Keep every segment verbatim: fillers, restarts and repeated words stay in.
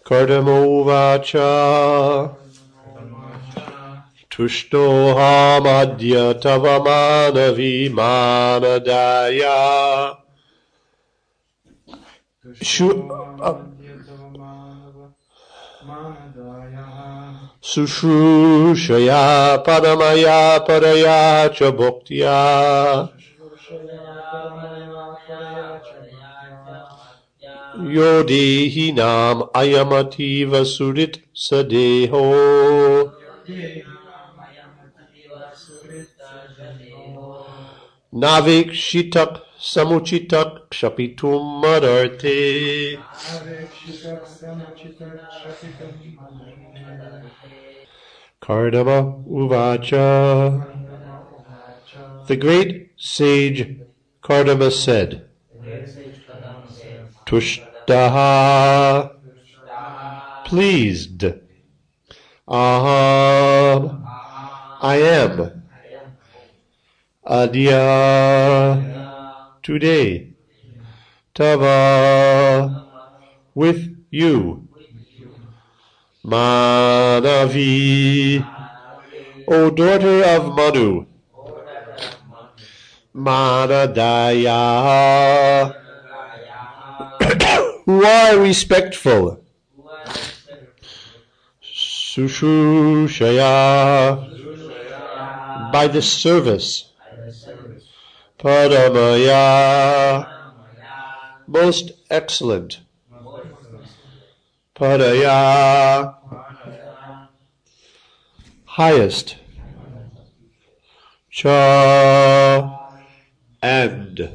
Kardama uvacha Tushtoham adya tava manavi manadaya Sushrushaya padamaya paraya cha bhaktya Yodehi nam ayamativa surit sadeho Navik shitak samuchitak kshapitum madarte Kardama uvacha The great sage Kardama said, Tushtaha, pleased, Aham, I am, Adya, today, Tava, with you, Manavi, O daughter of Manu, Manadaya, who are respectful, Sushushaya, by the service, Padamaya, most excellent, Padaya, highest, Cha, and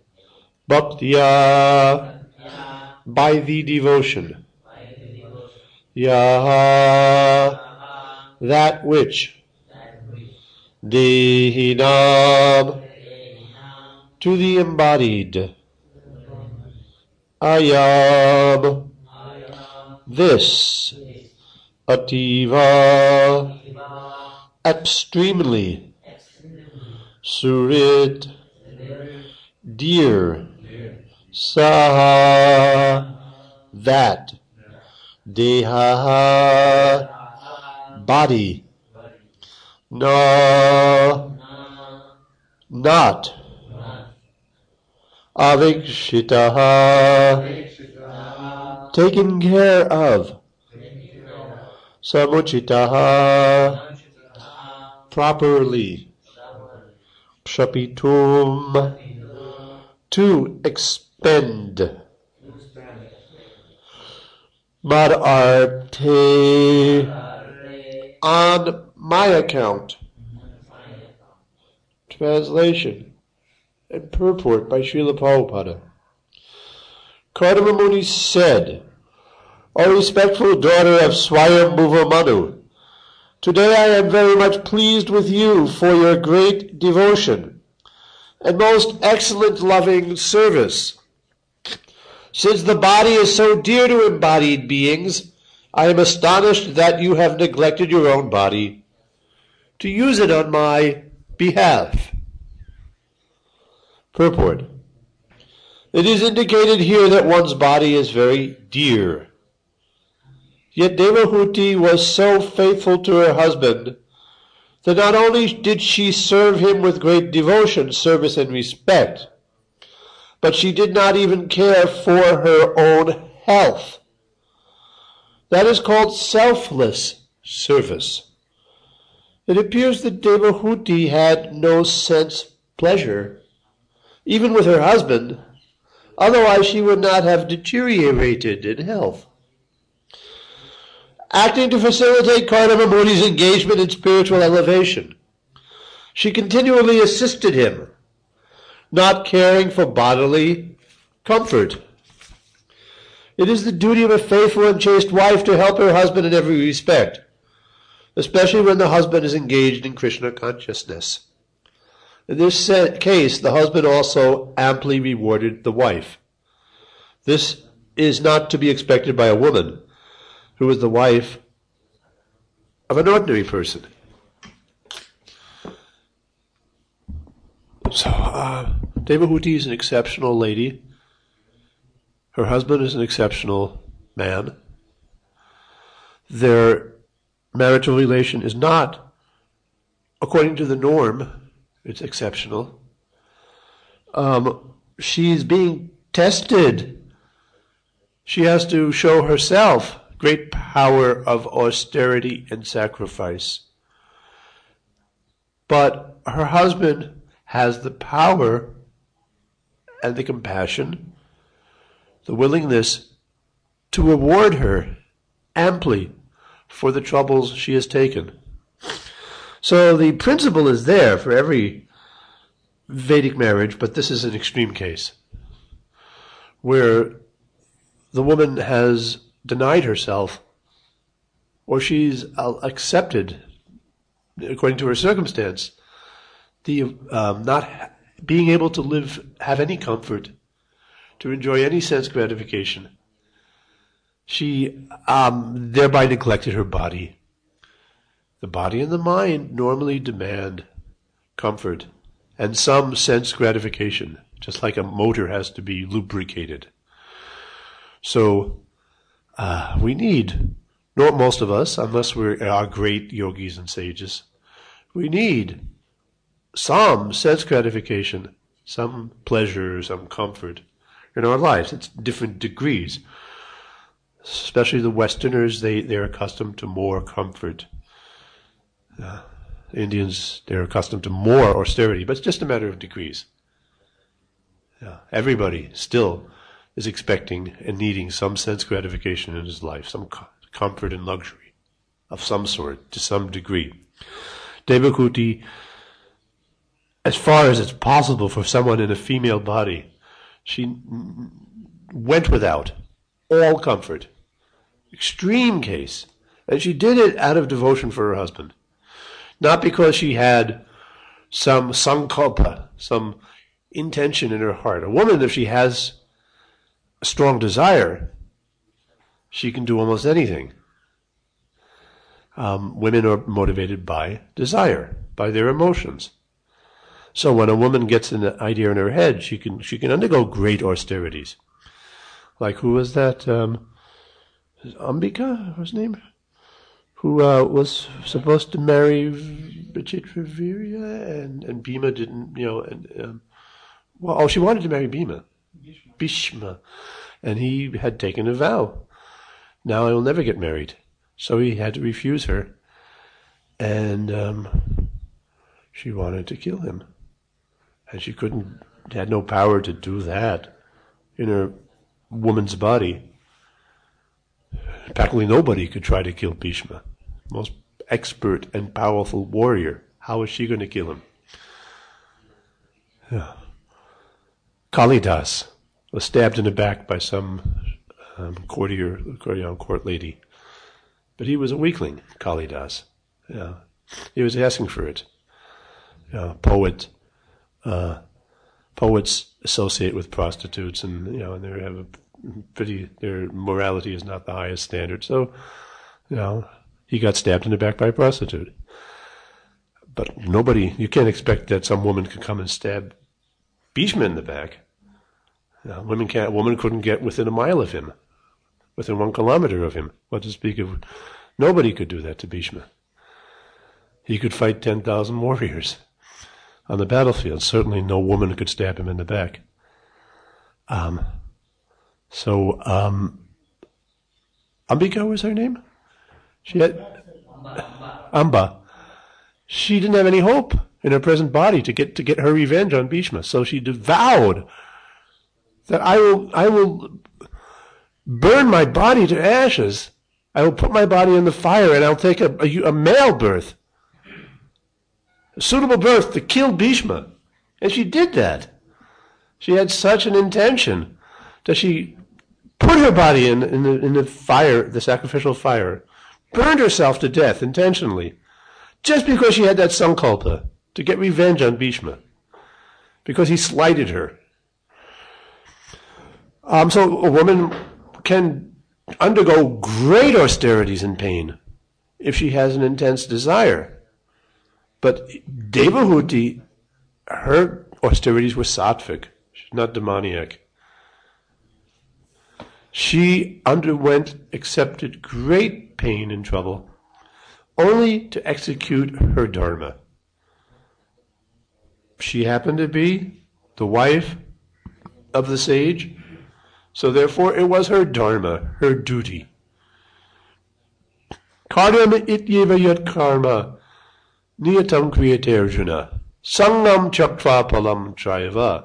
Bhaktya, by the devotion, Yaha, that which, Dehinam, to the embodied, Ayam, this, Ativa, extremely, Surit, dear, Saha, that, Deha, body, Na, not, Avikshitaha, taken care of, Samuchitaha, properly, Kshapitum, to expend, Madarte, on my account. Translation and purport by Srila Prabhupada. Kardama Muni said, O respectful daughter of Swayambhuva Manu, today I am very much pleased with you for your great devotion and most excellent loving service. Since the body is so dear to embodied beings, I am astonished that you have neglected your own body to use it on my behalf. Purport. It is indicated here that one's body is very dear. Yet Devahuti was so faithful to her husband that not only did she serve him with great devotion, service, and respect, but she did not even care for her own health. That is called selfless service. It appears that Devahuti had no sense pleasure, even with her husband, otherwise she would not have deteriorated in health. Acting to facilitate Kardama Muni's engagement in spiritual elevation, she continually assisted him, not caring for bodily comfort. It is the duty of a faithful and chaste wife to help her husband in every respect, especially when the husband is engaged in Krishna consciousness. In this case, the husband also amply rewarded the wife. This is not to be expected by a woman who is the wife of an ordinary person. So, uh, Devahuti is an exceptional lady. Her husband is an exceptional man. their marital relation is not according to the norm, it's exceptional. Um, she's being tested. She has to show herself great power of austerity and sacrifice. But her husband has the power and the compassion, the willingness to reward her amply for the troubles she has taken. So the principle is there for every Vedic marriage, but this is an extreme case where the woman has denied herself, or she's accepted, according to her circumstance, the um, not ha- being able to live, have any comfort, to enjoy any sense gratification. She um, thereby neglected her body. The body and the mind normally demand comfort and some sense gratification, just like a motor has to be lubricated. So uh, we need, not most of us, unless we are great yogis and sages, we need some sense gratification, some pleasure, some comfort in our lives. It's different degrees. Especially the Westerners, they, they're accustomed to more comfort. Uh, Indians, they're accustomed to more austerity, but it's just a matter of degrees. Yeah. Everybody still is expecting and needing some sense gratification in his life, some co- comfort and luxury of some sort, to some degree. Devahuti, as far as it's possible for someone in a female body, she went without all comfort. Extreme case. And she did it out of devotion for her husband. Not because she had some sankalpa, some intention in her heart. A woman, if she has a strong desire, she can do almost anything. Um, women are motivated by desire, by their emotions. So when a woman gets an idea in her head, she can she can undergo great austerities. Like who was that? Um, Ambika, was his name? Who uh, was supposed to marry Vichitravirya, and, and Bhima didn't, you know, and, um, well, oh, she wanted to marry Bhima. Bhishma. Bhishma. And he had taken a vow. Now I will never get married. So he had to refuse her. And um, she wanted to kill him. And she couldn't, had no power to do that in her woman's body. Practically nobody could try to kill Bhishma. Most expert and powerful warrior. How is she going to kill him? Yeah. Kalidas was stabbed in the back by some um, courtier, you know, court lady. But he was a weakling, Kalidas. Yeah. He was asking for it. Yeah, poet, uh, poets associate with prostitutes, and you know, and they have a pretty, their morality is not the highest standard. So, you know, he got stabbed in the back by a prostitute. But nobody, you can't expect that some woman could come and stab Bhishma in the back. You know, women can't, a woman couldn't get within a mile of him, within one kilometer of him. What to speak of, nobody could do that to Bhishma. He could fight ten thousand warriors on the battlefield. Certainly no woman could stab him in the back. Um, so, um, Ambika was her name? She had, Amba. She didn't have any hope in her present body to get to get her revenge on Bhishma. So she vowed that I will I will burn my body to ashes. I will put my body in the fire, and I'll take a, a, a male birth, a suitable birth to kill Bhishma. And she did that. She had such an intention that she put her body in, in, the, in the fire, the sacrificial fire, burned herself to death intentionally, just because she had that sankalpa to get revenge on Bhishma, because he slighted her. Um, so a woman can undergo great austerities and pain if she has an intense desire. But Devahuti, her austerities were sattvic. She's not demoniac. She underwent, accepted great pain and trouble, only to execute her dharma. She happened to be the wife of the sage, so therefore it was her dharma, her duty. Karma ityeva yat karma niyatam kriyate Arjuna sangam chakva palam trayava.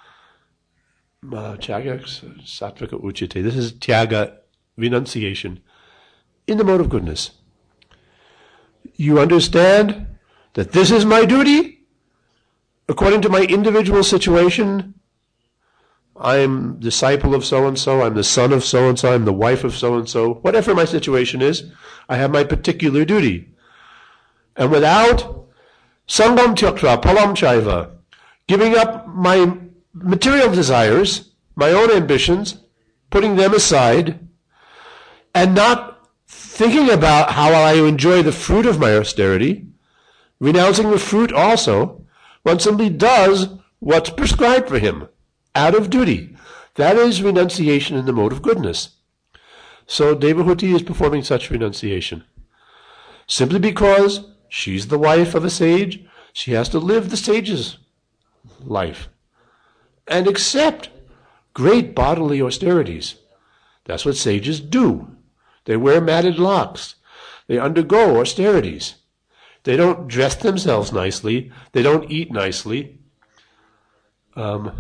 Tyaga sattvika uchite. This is tyaga, renunciation, in the mode of goodness. You understand that this is my duty? According to my individual situation, I'm disciple of so-and-so, I'm the son of so-and-so, I'm the wife of so-and-so. Whatever my situation is, I have my particular duty. And without sangam tyaktra palam chaiva, giving up my material desires, my own ambitions, putting them aside, and not thinking about how I enjoy the fruit of my austerity, renouncing the fruit also, one simply does what's prescribed for him, out of duty. That is renunciation in the mode of goodness. So Devahuti is performing such renunciation. Simply because she's the wife of a sage, she has to live the sage's life and accept great bodily austerities. That's what sages do. They wear matted locks. They undergo austerities. They don't dress themselves nicely. They don't eat nicely. Um,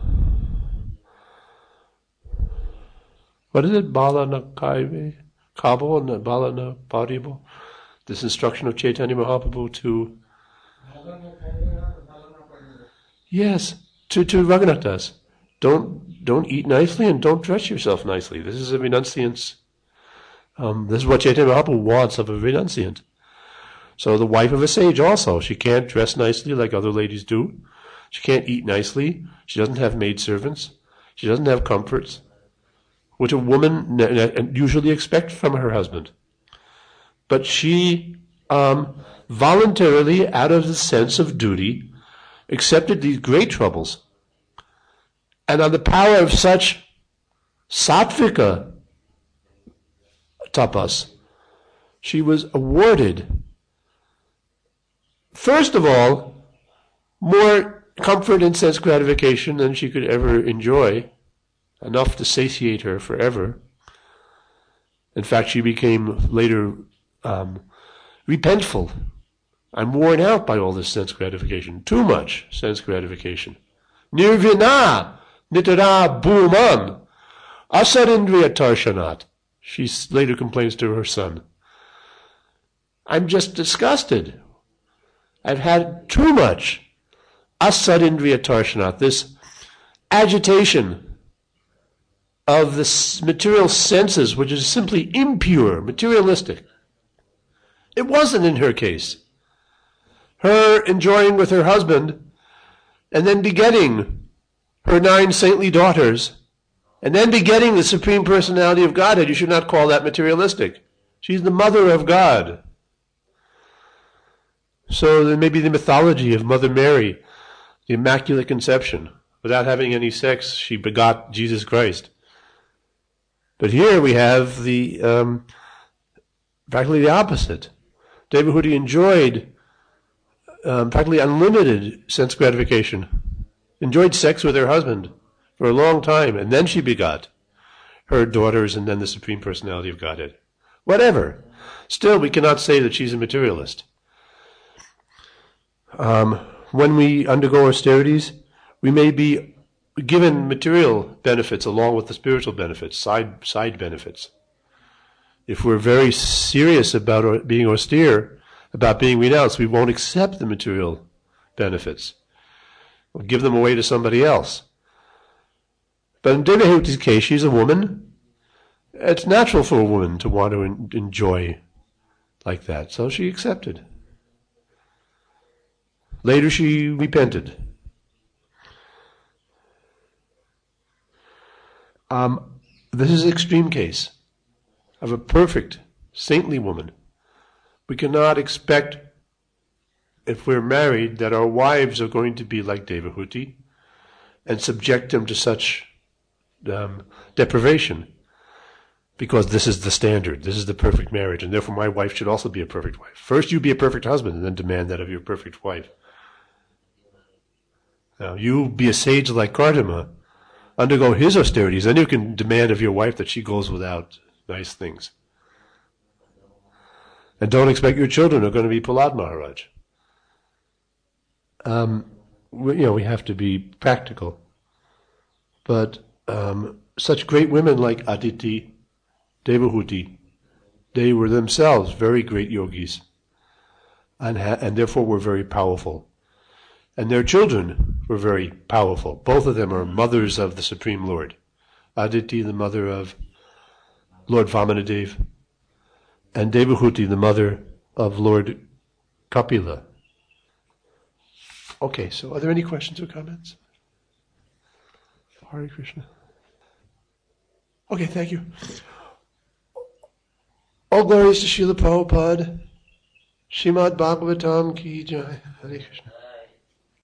what is it? Bala na kaive? Kabo na bala na paribo? This instruction of Chaitanya Mahaprabhu to... Yes, to, to Raghunathas. Don't, don't eat nicely and don't dress yourself nicely. This is a renunciant's... Um, this is what Chaitanya Mahaprabhu wants of a renunciant. So the wife of a sage also, she can't dress nicely like other ladies do. She can't eat nicely. She doesn't have maidservants. She doesn't have comforts, which a woman usually expects from her husband. But she um, voluntarily, out of the sense of duty, accepted these great troubles. And on the power of such sattvika tapas, she was awarded, first of all, more comfort and sense gratification than she could ever enjoy, enough to satiate her forever. In fact, she became later um, repentful. I'm worn out by all this sense gratification. Too much sense gratification. Nirvina nitara bhuman asarindriya tarshanat. She later complains to her son. I'm just disgusted. I've had too much asadindriya tarshanat, this agitation of the material senses, which is simply impure, materialistic. It wasn't in her case. Her enjoying with her husband, and then begetting her nine saintly daughters, and then begetting the Supreme Personality of Godhead, you should not call that materialistic. She's the mother of God. So there may be the mythology of Mother Mary, the Immaculate Conception. Without having any sex, she begot Jesus Christ. But here we have the, um, practically the opposite. Devahuti enjoyed um, practically unlimited sense gratification, enjoyed sex with her husband for a long time, and then she begot her daughters and then the Supreme Personality of Godhead. Whatever. Still, we cannot say that she's a materialist. Um, when we undergo austerities, we may be given material benefits along with the spiritual benefits, side side benefits. If we're very serious about being austere, about being renounced, we won't accept the material benefits. We'll give them away to somebody else. But in Devahuti's case, she's a woman. It's natural for a woman to want to en- enjoy like that, so she accepted. Later she repented. Um, this is an extreme case of a perfect, saintly woman. We cannot expect, if we're married, that our wives are going to be like Devahuti and subject them to such um, deprivation. because this is the standard. This is the perfect marriage, and therefore my wife should also be a perfect wife. First you be a perfect husband, and then demand that of your perfect wife. Now, you be a sage like Kardama, undergo his austerities, then you can demand of your wife that she goes without nice things. And don't expect your children are going to be Prahlad Maharaj. Um, we, you know, we have to be practical. But um, such great women like Aditi, Devahuti, they were themselves very great yogis, and, ha- and therefore were very powerful. And their children were very powerful. Both of them are mothers of the Supreme Lord. Aditi, the mother of Lord Vamanadev, and Devahuti, the mother of Lord Kapila. Okay, so are there any questions or comments? Hare Krishna. Okay, thank you. All glories to Srila Prabhupada. Srimad Bhagavatam ki jai. Hare Krishna.